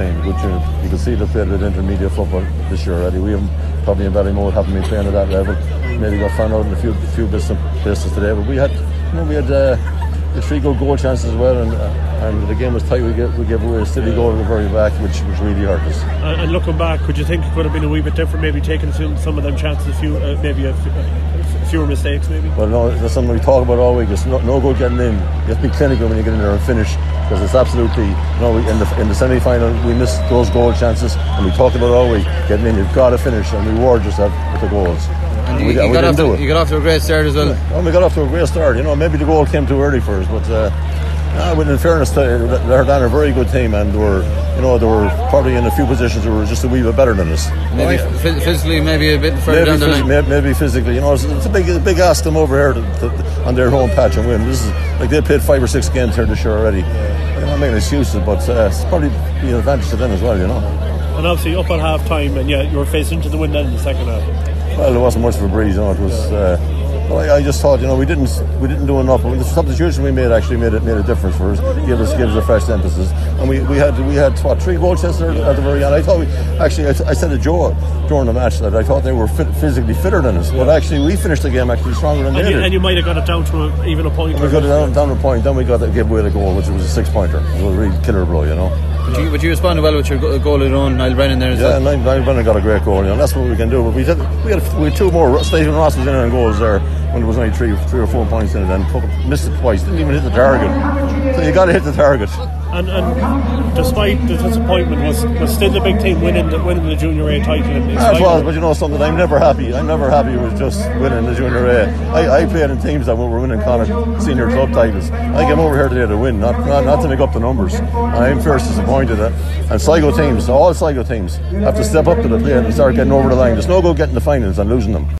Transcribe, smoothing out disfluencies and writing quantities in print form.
team, good team. You can see they played a bit intermediate football this year already. We haven't, probably in Ballymote, haven't been playing at that level. Maybe got found out in a few bits and places today, but we had 3 good goal chances as well, and the game was tight. We gave away a silly goal at the very back, which really hurt us. And looking back, could you think it could have been a wee bit different? Maybe taking some of them chances, fewer mistakes, maybe. Well, no, that's something we talk about all week. It's no good getting in. You have to be clinical when you get in there and finish, because it's absolutely. In the semi-final we missed those goal chances, and we talked about all week getting in. You've got to finish, and we reward yourself with the goals. And you got off to a great start as well. Well, we got off to a great start. Maybe the goal came too early for us, but in fairness, they're a very good team, and they were probably in a few positions that were just a wee bit better than us. Maybe physically, maybe a bit further down the line. Maybe physically, it's a big ask them over here on their home patch and win. This is like they played 5 or 6 games here this year already. I'm not making excuses, but it's probably be an advantage to them as well, And obviously up at half time, and you were facing into the wind then in the second half. Well, there wasn't much of a breeze, It was. I just thought, we didn't do enough. The substitution we made actually made a difference for us. Gave us a fresh emphasis, and we had 3 goal chances at the very end. I thought I said to Joe during the match that I thought they were physically fitter than us, but actually we finished the game actually stronger than they did. And you might have got it down to even a point. We got it down to a point. Then we gave away the goal, which was a 6-pointer. It was a real killer blow, But you responded well with your goal of your own, Niall Brennan there as well. Yeah, Niall Brennan got a great goal, That's what we can do. But we had 2 more. Stephen Ross was in on goals there when there was only 3 or 4 points in it, and missed it twice. Didn't even hit the target. So you got to hit the target. And despite the disappointment, was still the big team winning the Junior A title. It was, but something. I'm never happy with just winning the Junior A. I played in teams that were winning Connacht senior club titles. I came over here today to win, not to make up the numbers. I'm first disappointed at. And Sligo teams, all Sligo teams, have to step up to the plate and start getting over the line. There's no go getting the finals and losing them.